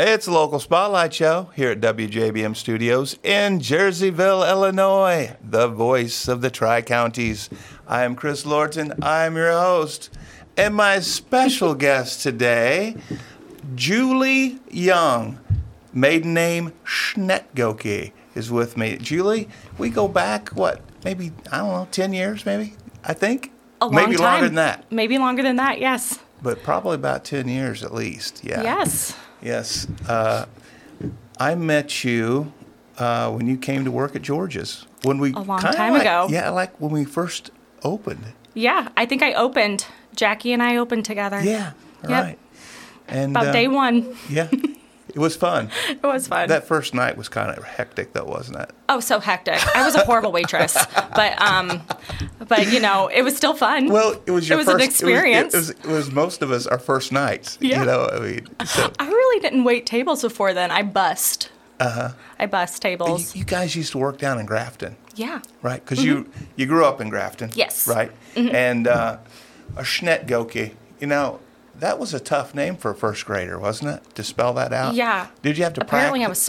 It's a local spotlight show here at WJBM Studios in Jerseyville, Illinois, the voice of the Tri-Counties. I am Chris Lorton. I'm your host. And my special guest today, Julie Young, maiden name Schnetgoke, is with me. Julie, we go back, maybe, 10 years, maybe, I think? A long maybe time. Longer than that. Maybe longer than that, yes. But probably about 10 years at least, yeah. Yes. Yes. I met you when you came to work at George's. A long time ago. Yeah, like when we first opened. Yeah, I think I opened. Jackie and I opened together. Yeah, Yep. right. And About day one. Yeah, it was fun. It was fun. That first night was kind of hectic, though, wasn't it? Oh, so hectic. I was a horrible waitress, but you know, it was still fun. Well, it was your It was first an experience. It was most of us our first nights. Yeah. You know, I mean, so. I really didn't wait tables before then. I bussed. I bussed tables. You guys used to work down in Grafton. Yeah. Right, because you grew up in Grafton. Yes. Right? Mm-hmm. And a Schnetgoke, that was a tough name for a first grader, wasn't it? To spell that out? Yeah. Did you have to Apparently I practice?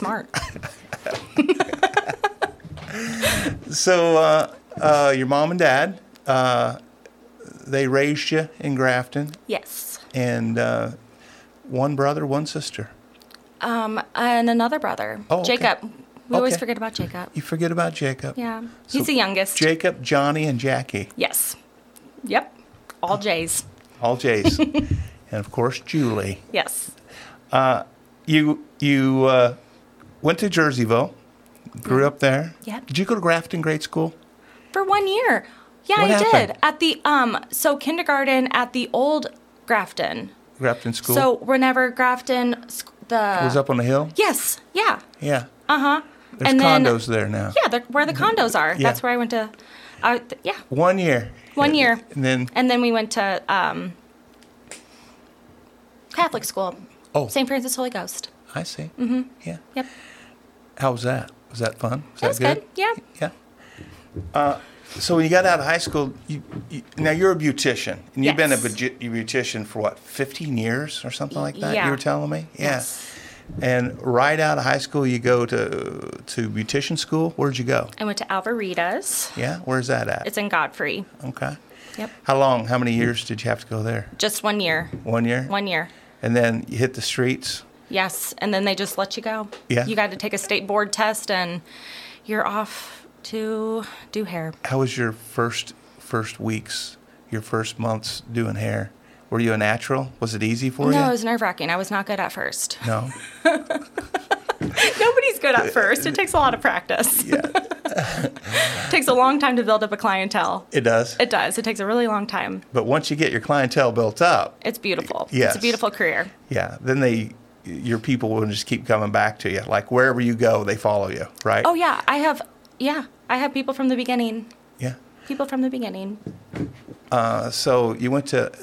was smart. So your mom and dad, they raised you in Grafton. Yes. And one brother, one sister. And another brother. Oh, okay. Jacob. We always Okay. forget about Jacob. You forget about Jacob. Yeah. So He's the youngest. Jacob, Johnny, and Jackie. Yes. Yep. All J's. All J's. And, of course, Julie. Yes. You went to Jerseyville, grew up there. Yep. Did you go to Grafton grade school? For 1 year. Yeah, What I happened? did. At the so kindergarten at the old Grafton. Grafton school? So whenever Grafton It was up on the hill? Yes. Yeah. Yeah. Uh-huh. There's And then- condos there now. Yeah, where the condos are. Yeah. That's where I went to. Yeah. 1 year. 1 year. And then, we went to Catholic school. Oh. St. Francis Holy Ghost. I see. Mm-hmm. Yeah. Yep. How was that? Was that fun? That was good. Yeah. Yeah. So when you got out of high school, now you're a beautician, and you've been a Yes. beautician for 15 years or something like that? Yeah. You were telling me? Yeah. Yes. And right out of high school, you go to beautician school? Where'd you go? I went to Alvarita's. Yeah? Where's that at? It's in Godfrey. Okay. Yep. How many years did you have to go there? Just 1 year. 1 year? 1 year. And then you hit the streets? Yes, and then they just let you go. Yeah. You got to take a state board test, and you're off to do hair. How was your first weeks, your first months doing hair? Were you a natural? Was it easy for you? No, it was nerve-wracking. I was not good at first. No? Nobody's good at first. It takes a lot of practice. Yeah. It takes a long time to build up a clientele. It does? It does. It takes a really long time. But once you get your clientele built up, It's beautiful. Yes. It's a beautiful career. yeah, then your people will just keep coming back to you. Like wherever you go, they follow you, right? Oh, yeah. I have people from the beginning. Yeah. People from the beginning. So you went to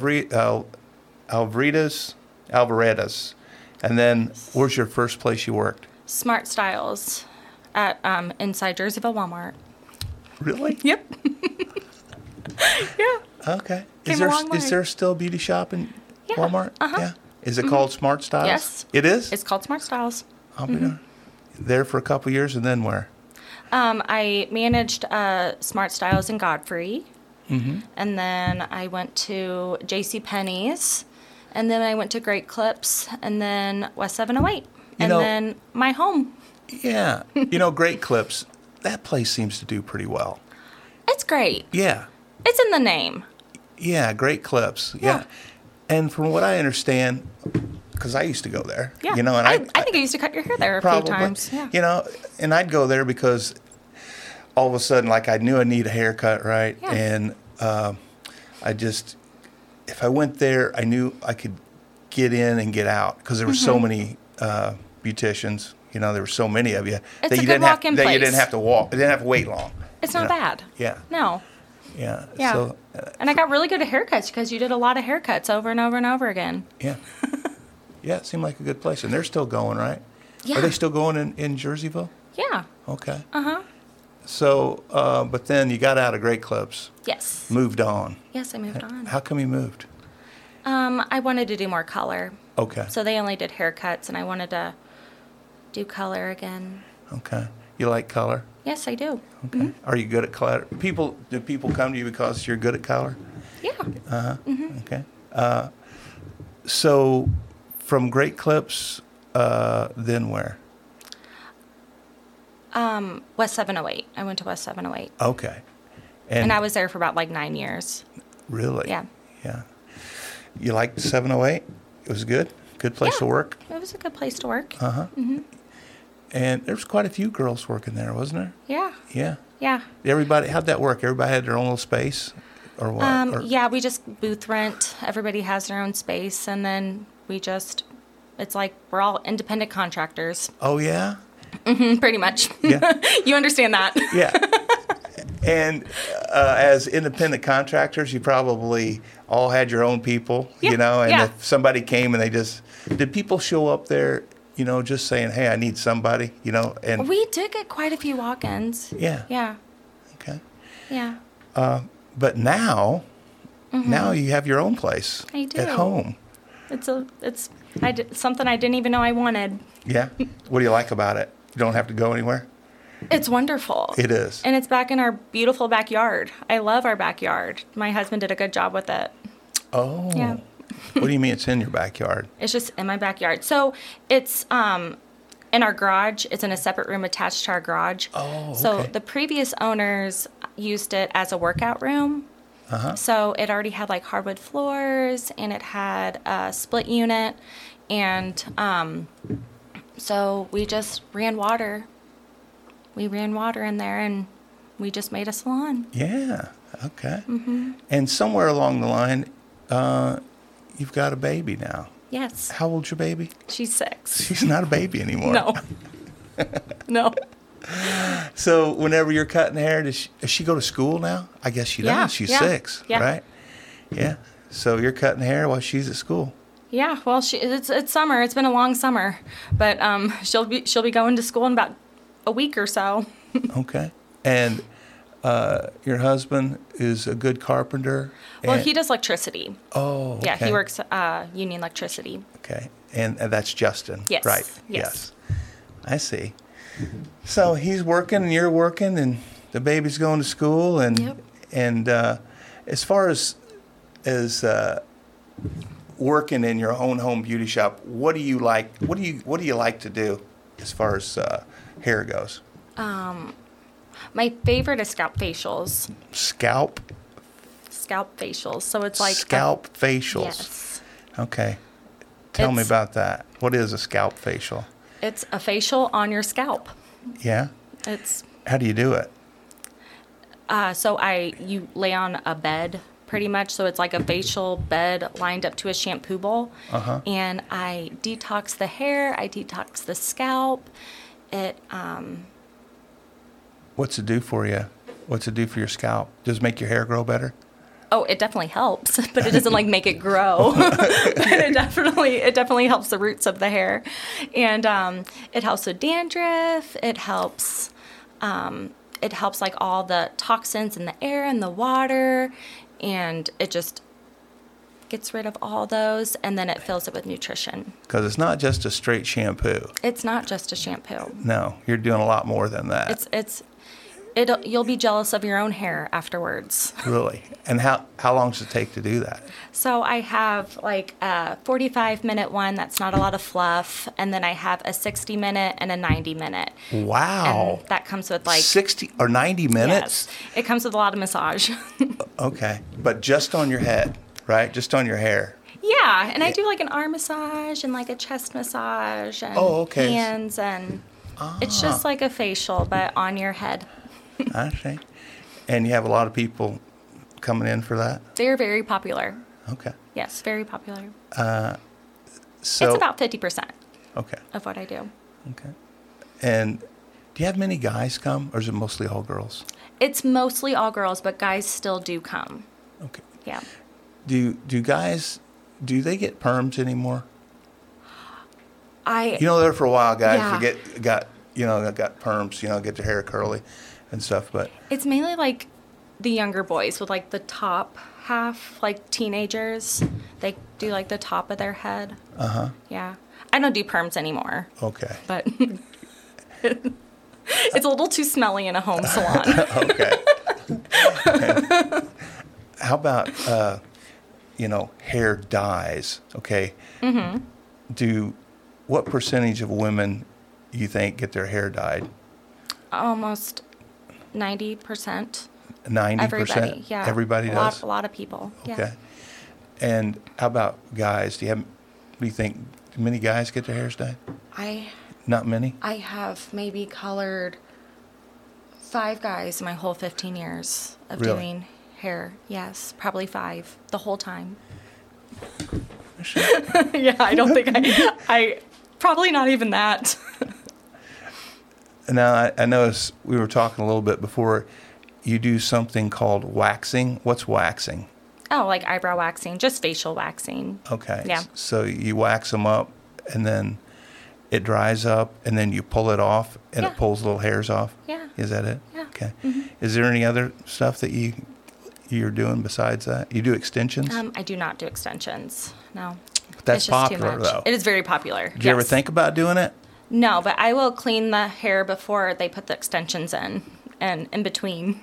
Alvarita's, and then where's your first place you worked? Smart Styles at inside Jerseyville Walmart. Really? Yep. Yeah. Okay. Came a long way. Is there still a beauty shop in Yeah. Walmart? Uh-huh. Yeah. Is it called Smart Styles? Yes. It is? It's called Smart Styles. I'll be there for a couple years, and then where? I managed Smart Styles in Godfrey. Mm-hmm. And then I went to J.C. Penney's. And then I went to Great Clips. And then West 708. And then my home. Yeah. Great Clips. That place seems to do pretty well. It's great. Yeah. It's in the name. Yeah, Great Clips. Yeah. And from what I understand, because I used to go there. Yeah. And I think I used to cut your hair there a probably, few times. Yeah. And I'd go there because all of a sudden, like, I knew I need a haircut, right? Yeah. And if I went there, I knew I could get in and get out because there were so many beauticians. There were so many of you It's that a you good didn't have walk-in that you place. didn't have to walk. You didn't have to wait long. It's not bad. Yeah. No. Yeah. Yeah. So, And I got really good at haircuts because you did a lot of haircuts over and over and over again. yeah. Yeah, it seemed like a good place. And they're still going, right? Yeah. Are they still going in Jerseyville? Yeah. Okay. Uh-huh. So, but then you got out of Great Clips, Yes. moved on. Yes, I moved on. How come you moved? I wanted to do more color. Okay. So they only did haircuts, and I wanted to do color again. Okay. You like color? Yes, I do. Okay. Mm-hmm. Are you good at color? Do people come to you because you're good at color? Yeah. Uh-huh. Mm-hmm. Okay. So from Great Clips, then where? West 708. I went to West 708. Okay. And I was there for about like 9 years. Really? Yeah. Yeah. You liked 708? It was good? Good place to work? It was a good place to work. Uh-huh. Mm-hmm. And there was quite a few girls working there, wasn't there? Yeah. Yeah. Yeah. Everybody, how'd that work? Everybody had their own little space? Or what? Yeah, we just booth rent. Everybody has their own space, and then it's like we're all independent contractors. Oh, yeah? Mm-hmm, pretty much. Yeah. You understand that? Yeah. And as independent contractors, you probably all had your own people, Yeah, and yeah. if somebody came and did people show up there, just saying, hey, I need somebody, and We did get quite a few walk-ins. yeah. Yeah. Okay. Yeah. But now you have your own place I do. at home. It's something I didn't even know I wanted. Yeah. What do you like about it? You don't have to go anywhere? It's wonderful. It is. And it's back in our beautiful backyard. I love our backyard. My husband did a good job with it. Oh. Yeah. What do you mean it's in your backyard? It's just in my backyard. So it's in our garage. It's in a separate room attached to our garage. Oh, okay. So the previous owners used it as a workout room. Uh-huh. So it already had like hardwood floors, and it had a split unit. And so we just ran water. We ran water in there, and we just made a salon. Yeah. Okay. Mm-hmm. And somewhere along the line, you've got a baby now. Yes. How old's your baby? She's 6. She's not a baby anymore. No. No. So whenever you're cutting hair, does she go to school now? I guess she does. Yeah, She's yeah, 6, yeah. right? Yeah. So you're cutting hair while she's at school. Yeah. Well, it's summer. It's been a long summer, but she'll be going to school in about a week or so. Okay. And your husband is a good carpenter? Well, he does electricity. Oh, okay. Yeah, he works union electricity. Okay. And that's Justin? Yes. Right. Yes. I see. So he's working and you're working and the baby's going to school and Yep. and as far as working in your own home beauty shop, what do you like? What do you like to do as far as hair goes? My favorite is scalp facials. Scalp Scalp facials. So it's like scalp facials. Yes. Okay. Tell me It's- about that. What is a scalp facial? It's a facial on your scalp. Yeah. It's How do you do it? so you lay on a bed pretty much. So it's like a facial bed lined up to a shampoo bowl. Uh-huh. And I detox the hair. I detox the scalp. It What's it do for you? What's it do for your scalp? Does it make your hair grow better? it definitely helps, but it doesn't like make it grow. But it definitely helps the roots of the hair, and it helps with dandruff. It helps like all the toxins in the air and the water, and it just gets rid of all those, and then it fills it with nutrition. Because it's not just a straight shampoo. It's not just a shampoo. No, you're doing a lot more than that. You'll be jealous of your own hair afterwards. Really. And how long does it take to do that? So I have like a 45-minute one that's not a lot of fluff, and then I have a 60-minute and a 90-minute. Wow. And that comes with like 60 or 90 minutes? Yes, it comes with a lot of massage. Okay. But just on your head, right? Just on your hair. Yeah, and I do like an arm massage and like a chest massage and okay. hands, and it's just like a facial but on your head. I see. And you have a lot of people coming in for that? They're very popular. Okay. Yes, very popular. So It's about 50% okay. of what I do. Okay. And do you have many guys come, or is it mostly all girls? It's mostly all girls, but guys still do come. Okay. Yeah. Do guys, do they get perms anymore? I There for a while, guys Yeah. got perms, get their hair curly and stuff, but It's mainly like the younger boys with like the top half, like teenagers. They do like the top of their head. Uh-huh. Yeah. I don't do perms anymore, Okay. but it's a little too smelly in a home salon. Okay. How about, hair dyes? Okay. Mm-hmm. What percentage of women you think get their hair dyed? Almost 90%. 90%? Everybody, yeah. Everybody does? A lot of people, yeah. Okay. And how about guys? Do you think many guys get their hairs dyed? Not many? I have maybe colored 5 guys in my whole 15 years of Really? doing hair. Yes, probably 5 the whole time. Yeah, I don't think I probably not even that. Now, I noticed we were talking a little bit before. You do something called waxing. What's waxing? Oh, like eyebrow waxing, just facial waxing. Okay. Yeah. So you wax them up, and then it dries up, and then you pull it off, and Yeah. it pulls little hairs off? Yeah. Is that it? Yeah. Okay. Is there any other stuff that you're doing besides that? You do extensions? I do not do extensions. No. That's It's just too popular, much. though. It is very popular. Did you ever think about doing it? No, but I will clean the hair before they put the extensions in and in between.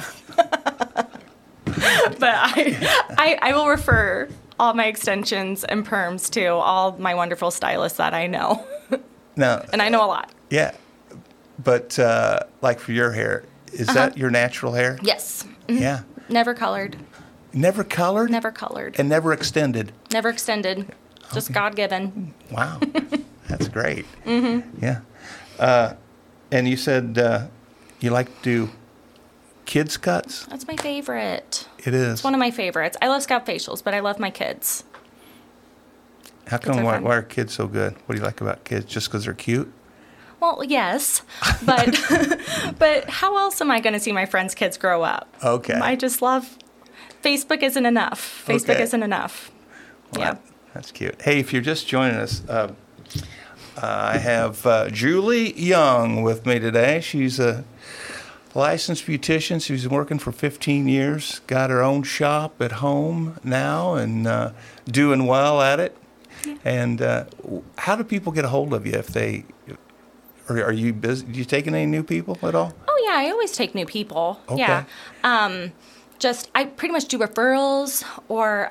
But I will refer all my extensions and perms to all my wonderful stylists that I know. Now, And I know a lot. yeah. But like for your hair, is that your natural hair? Yes. Yeah. Never colored. Never colored? Never colored. And never extended? Never extended. Just God given. Wow. That's great. Yeah. And you said you like to do kids cuts? That's my favorite. It is. It's one of my favorites. I love scalp facials, but I love my kids. How come, are why fun. are kids so good? What do you like about kids? Just because they're cute? Well, yes, but but how else am I going to see my friends' kids grow up? Okay. I just love Facebook isn't enough. Facebook Okay. isn't enough. Well, Yeah. That's cute. Hey, if you're just joining us, I have Julie Young with me today. She's a licensed beautician. She's been working for 15 years, got her own shop at home now, and doing well at it. Yeah. And how do people get a hold of you if they, or are you busy? Do you taking any new people at all? Oh yeah, I always take new people. Okay. Yeah. I pretty much do referrals or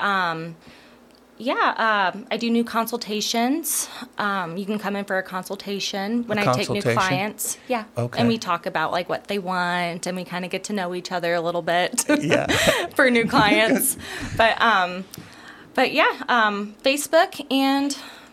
I do new consultations. You can come in for a consultation when I take new consultation? clients. Yeah. Okay. And we talk about like what they want and we kind of get to know each other a little bit. Yeah. For new clients. But yeah, Facebook and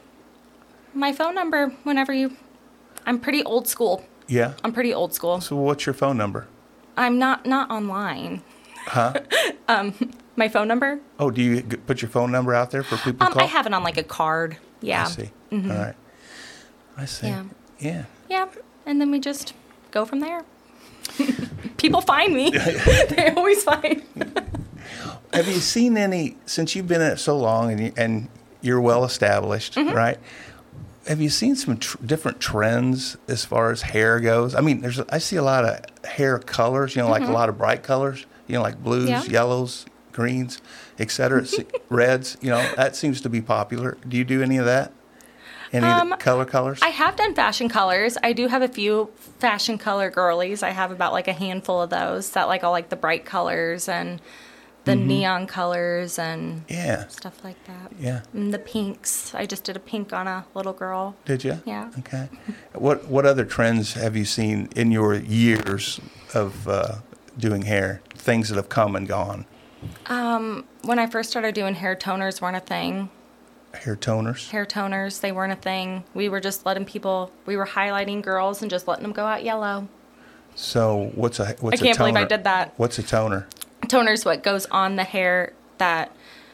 my phone number whenever I'm pretty old school. Yeah. I'm pretty old school. So what's your phone number? I'm not online. Huh? My phone number? Oh, do you put your phone number out there for people to call? I have it on like a card. Yeah. I see. All right. I see. Yeah. Yeah. Yeah. And then we just go from there. People find me. They always find. Have you seen any, since you've been in it so long and you're well established, right? Have you seen some different trends as far as hair goes? I mean, I see a lot of hair colors, like a lot of bright colors, like blues, Yeah. yellows, greens, et cetera, reds. That seems to be popular. Do you do any of that? Any of the colors? I have done fashion colors. I do have a few fashion color girlies. I have about like a handful of those that like all like the bright colors and the neon colors and Yeah. stuff like that. Yeah. And the pinks. I just did a pink on a little girl. Did you? Yeah. Okay. What other trends have you seen in your years of doing hair? Things that have come and gone. When I first started doing hair toners weren't a thing. Hair toners. Hair toners, they weren't a thing. We were just letting people, we were highlighting girls and just letting them go out yellow. So what's a toner? I can't believe I did that. What's a toner? Toner's what goes on the hair that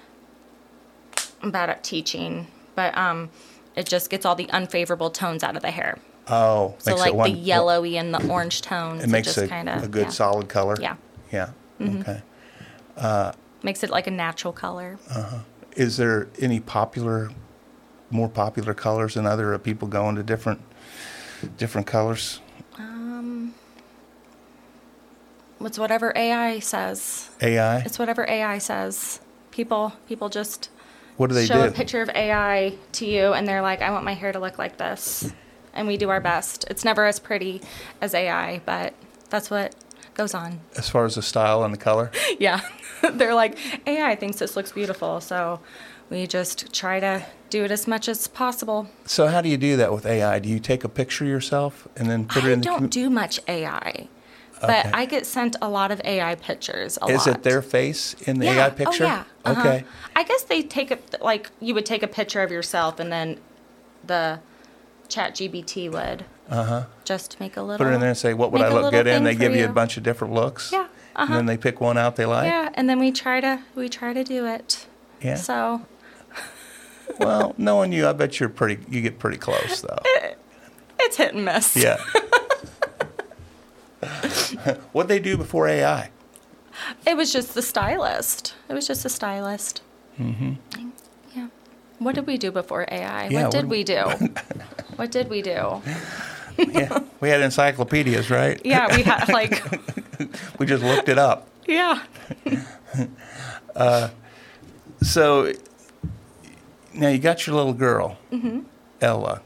I'm bad at teaching, but it just gets all the unfavorable tones out of the hair. Oh, So makes like it one, the yellowy and the orange tones. It makes just a kinda, good yeah. solid color. Yeah. Yeah. Okay. Makes it like a natural color. Is there any more popular colors than other? Are people going to different colors? It's whatever AI says. AI? It's whatever AI says. People just What do they show do? a picture of AI to you, and they're like, I want my hair to look like this. And we do our best. It's never as pretty as AI, but that's what goes on. As far as the style and the color? Yeah. They're like, AI thinks this looks beautiful, so we just try to do it as much as possible. So how do you do that with AI? Do you take a picture yourself and then put it in I don't do much AI, but Okay. I get sent a lot of AI pictures a lot. Is it their face in the Yeah. AI picture? Oh, yeah. Uh-huh. Okay. I guess they take it, like, you would take a picture of yourself, and then the ChatGPT would just make a little... Put it in there and say, what would make I a look little good in? thing They give for you a bunch of different looks. Yeah. And then they pick one out they like. Yeah, and then we try to do it. Yeah. So Well, knowing you, I bet you get pretty close though. it's hit and miss. Yeah. What'd they do before AI? It was just the stylist. Mm-hmm. Yeah. What did we do before AI? Yeah, what did we do? What did we do? Yeah, we had encyclopedias, right? Yeah, we had like, We just looked it up. yeah. So now you got your little girl, Ella.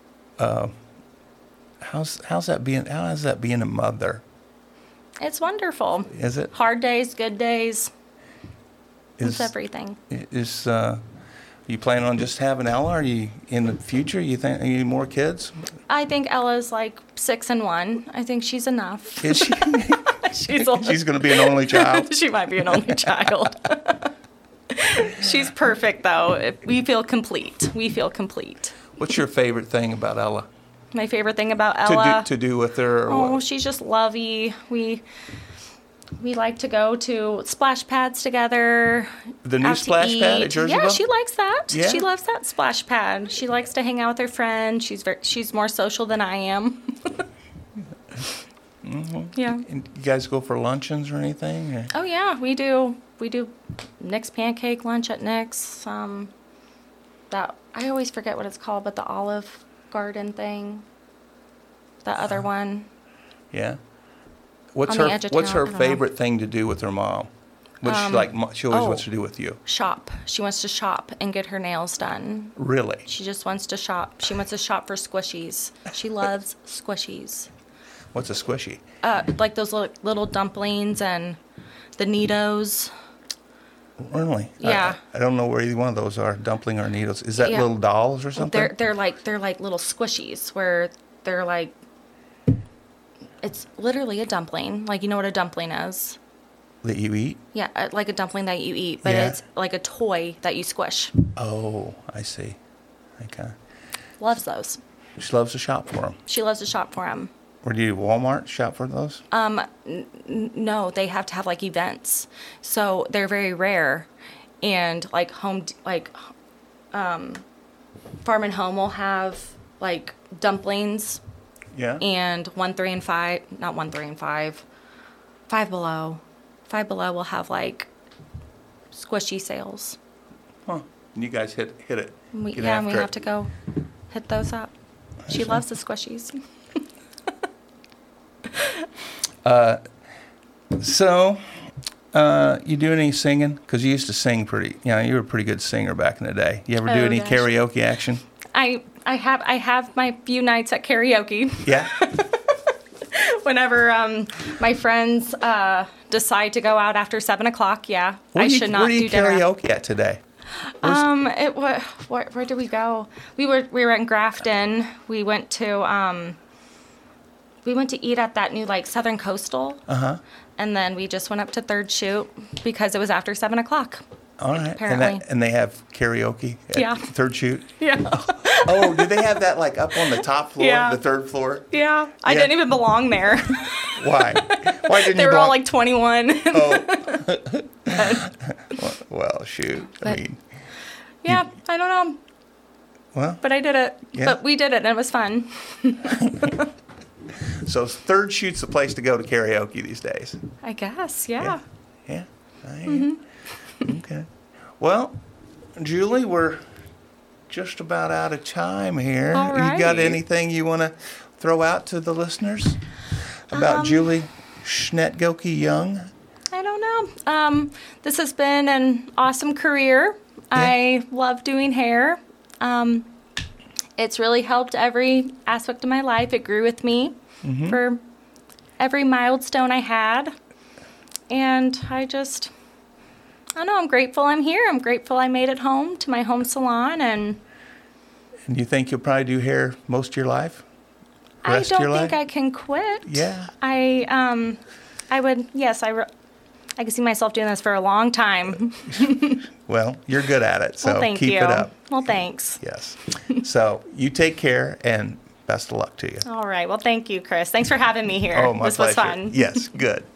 How is that being a mother? It's wonderful. Is it? Hard days, good days. It's Is everything. you plan on just having Ella? Are you in the future? You think you need more kids? I think Ella's like 6 and 1. I think she's enough. Is she? She's She's going to be an only child. She might be an only child. She's perfect, though. We feel complete. What's your favorite thing about Ella? My favorite thing about Ella. To do with her? Or Oh, what? she's just lovey. We like to go to splash pads together. The new out to splash pad at eat. Jerseyville? Yeah, she likes that. Yeah? She loves that splash pad. She likes to hang out with her friends. She's more social than I am. Yeah. And you guys go for luncheons or anything? Or? Oh yeah, we do. We do Nick's pancake lunch at Nick's. That I always forget what it's called, but the Olive Garden thing. The other one. Yeah. What's On the edge of her town, I don't know. favorite thing to do with her mom? What she always wants to do with you? Shop. She wants to shop and get her nails done. Really? She just wants to shop. She wants to shop for squishies. She loves squishies. What's a squishy? Like those little dumplings and the Neatos. Really? Yeah. I don't know where either one of those are, dumpling or needles. Is that Yeah. little dolls or something? They're like little squishies where they're like, it's literally a dumpling. Like, you know what a dumpling is? That you eat? Yeah, like a dumpling that you eat, but Yeah. it's like a toy that you squish. Oh, I see. Okay. Loves those. She loves to shop for them. She loves to shop for them. Or do you Walmart shop for those? No, they have to have like events, so they're very rare. And like Farm and Home will have like dumplings, Yeah. and 1, 3, and 5, not 1, 3, and 5, Five Below will have like squishy sales. Huh. And you guys hit it. We Get have after it. to go hit those up. She loves the squishies. So, you do any singing? Because you used to sing you were a pretty good singer back in the day. You ever do Oh, any gosh. karaoke action? I have my few nights at karaoke. Yeah. Whenever my friends decide to go out after 7 o'clock, yeah, I should not Where do you do dinner. karaoke at today? Where did we go? We were in Grafton. We went to eat at that new like Southern Coastal. And then we just went up to Third Chute because it was after 7 o'clock. All right. Apparently. And they have karaoke at Yeah. Third Chute? Yeah. Oh, did they have that like up on the top floor, Yeah. the third floor? Yeah. I Yeah. didn't even belong there. Why? Why didn't They you were all belong- like 21. Oh. Well, shoot. I But- mean, Yeah, I don't know. well, But I did it. Yeah. But we did it and it was fun. so Third Chute's the place to go to karaoke these days. I guess, yeah. Yeah. I hear you. Okay. Well, Julie, we're just about out of time here. All You got right. anything you want to throw out to the listeners about Julie Schnetgoke Young? I don't know. This has been an awesome career. I love doing hair. It's really helped every aspect of my life. It grew with me for every milestone I had. And I don't know, I'm grateful I'm here. I'm grateful I made it home to my home salon. And you think you'll probably do hair most of your life? I don't think I can quit. Yeah. I would, yes, I can see myself doing this for a long time. Well, you're good at it, so thank keep you. it up. Well, thanks. Yes. So you take care, and best of luck to you. All right. Well, thank you, Chris. Thanks for having me here. Oh, my This pleasure. was fun. Yes, good.